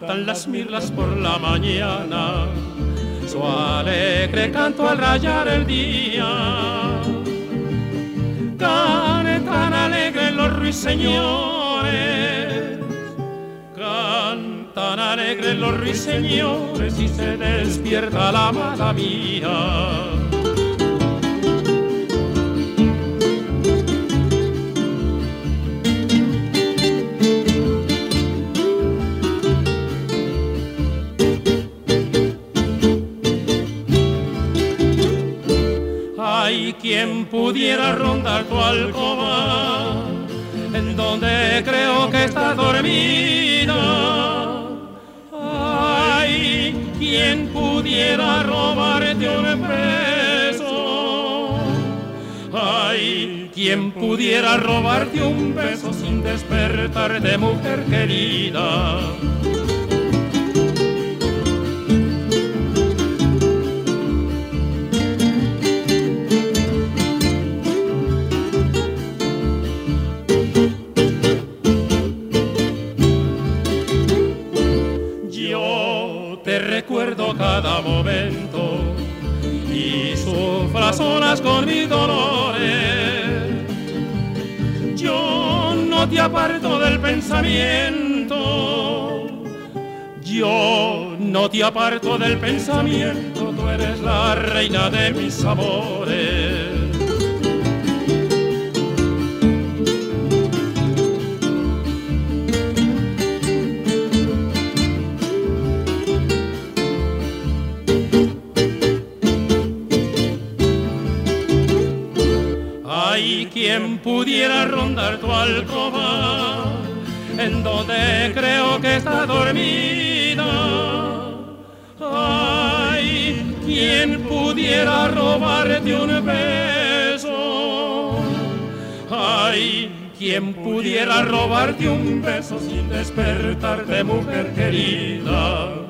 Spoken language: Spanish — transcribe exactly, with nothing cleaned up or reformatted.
cantan las mirlas por la mañana, su alegre canto al rayar el día. Cantan alegres los ruiseñores, cantan alegres los ruiseñores y se despierta la amada mía. Ay, quien pudiera rondar tu alcoba, en donde creo que está dormida. Ay, quien pudiera robarte un beso. Ay, quien pudiera robarte un beso sin despertar de mujer querida. Te recuerdo cada momento y sufras olas con mis dolores. Yo no te aparto del pensamiento, yo no te aparto del pensamiento, tú eres la reina de mis amores. Ay, quien pudiera rondar tu alcoba, en donde creo que está dormida. Ay, quien pudiera robarte un beso. Ay, quien pudiera robarte un beso sin despertar de mujer querida.